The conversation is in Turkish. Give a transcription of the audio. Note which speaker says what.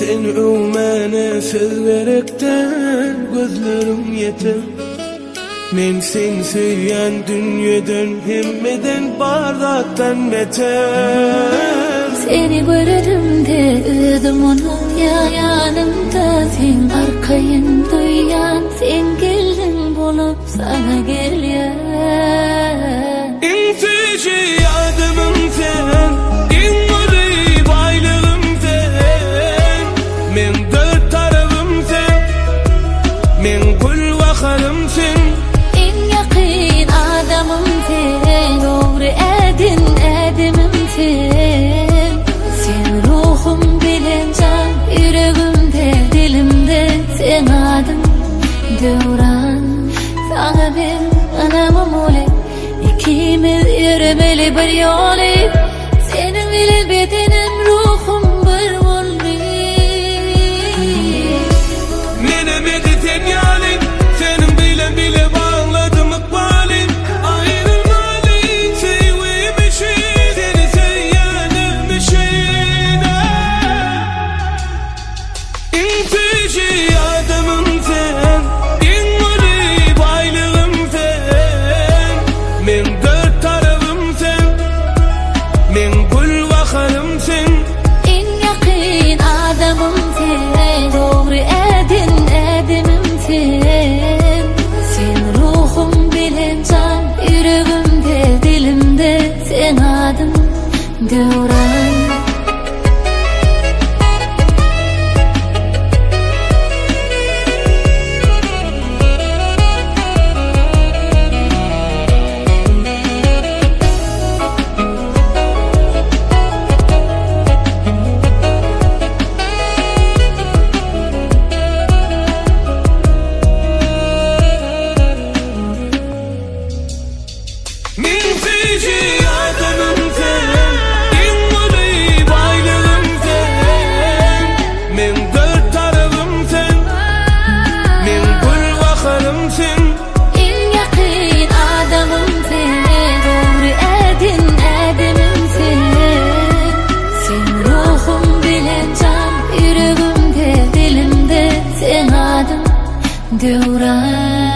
Speaker 1: Sen umane sevverekten gözlerim yeter. Men sen söyleyen dünyadan hemmeden bardaktan beter.
Speaker 2: Seni görerim de ödüm onun yanımda. Sen arkayın duyan, sen gelin bulup sana gelyen.
Speaker 1: En feci adamım sen, en garip aylığım sen. Men dört tarafım sen, men kul vakarım sen.
Speaker 2: En yakın adamım sen, doğru edin edimim sen. Sen ruhum bilen can, yüreğimde dilimde sen adın Devran. Sana ben anamım olay, İkimiz yürümeli bir yolu. Senin bilen bedenim ruhum bir oldu.
Speaker 1: Mene mediten yalim, senin bilen bile bağladım ikbalim. Ayrılmalıyım sevmişim, seni sevmişim. En feci adamım sen, en garip aylığım sen. Men dört tarafım sen, men kul vakarım sen.
Speaker 2: En yakın adamım sen, doğru edin edimim sen. Sen ruhum bilen can, yüreğimde dilimde sen adın Devran.
Speaker 1: Men feci adamım sen, en garip aylığım sen. Men dört tarafım sen, men kul vakarım sen.
Speaker 2: En yakın adamım sen, doğru edin edimim sen. Sen ruhum bilen can, yüreğimde dilimde sen adın Devran.